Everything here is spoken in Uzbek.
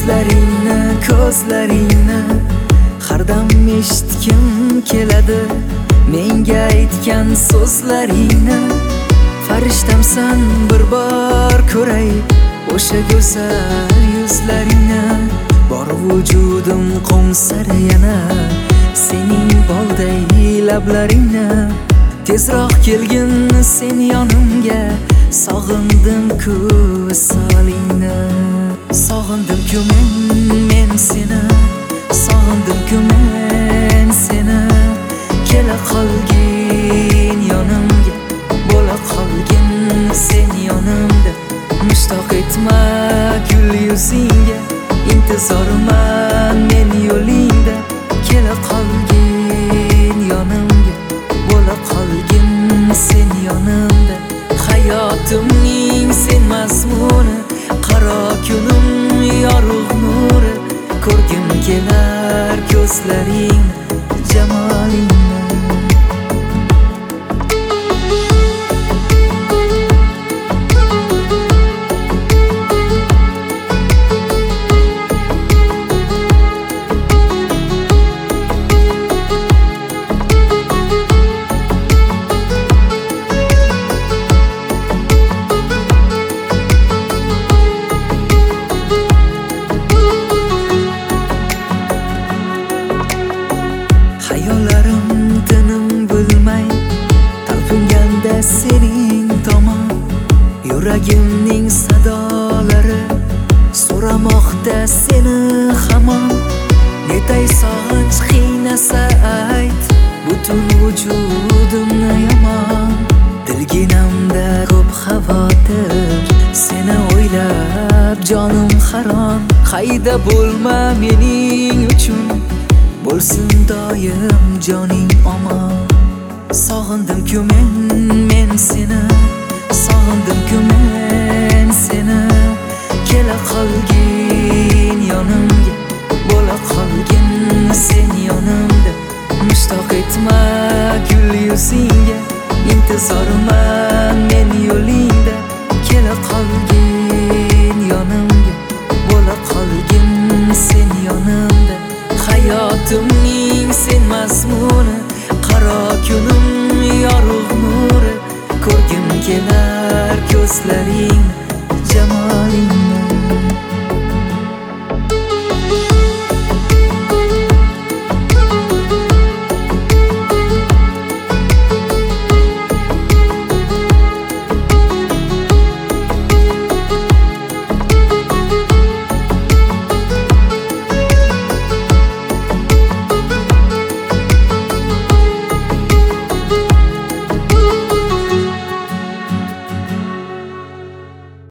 ko'zlaringni har dam eshitgim keladi. Menga aytgan so'zlaringni farishtamsan, bir bor ko'ray o'sha go'zal yuzlaringni. Bor vujudim qo'msar yana sening bolday lablaringni. Tezroq kelgin sen yonimga, sog'indim-ku visolingni. Sog'indim-ku men seni, sog'indim-ku men seni. Kela qolgin yonimga, bo'la qolgin sen yonimda. Mushtoq etma gul yuzingga, intizorman men yo'lingda. Kela qolgin yonimga, bo'la qolgin sen yonimda. Hayotimning sen mazmuni, qaro kunim yorug' nuri. Ko'rgim kelar ko'zlaring jamolingni. Hayollarim tinim bilmay talpinganda sening tomon. Yuragimning sadolari so'ramoqda seni hamon. Netay sog'inch qiynasa ayt, butun vujudimni yomon. Dilginamda ko'p xavotir, seni o'ylab jonim haron. Qayda bo'lma mening uchun, bo'lsin doim joning omon. Sog'indim-ku men seni, sog'indim-ku men seni. Kela qolgin yonimga, bo'la qolgin sen yonimda. Mushtoq etma gul yuzingga, intizorman men yo'lingda. Kela qolgin yonimga, bo'la qolgin sen yonimda. Hayotimning sen mazmuni, qaro kunim yorug' nuri. Ko'rgim kelar ko'zlaring jamol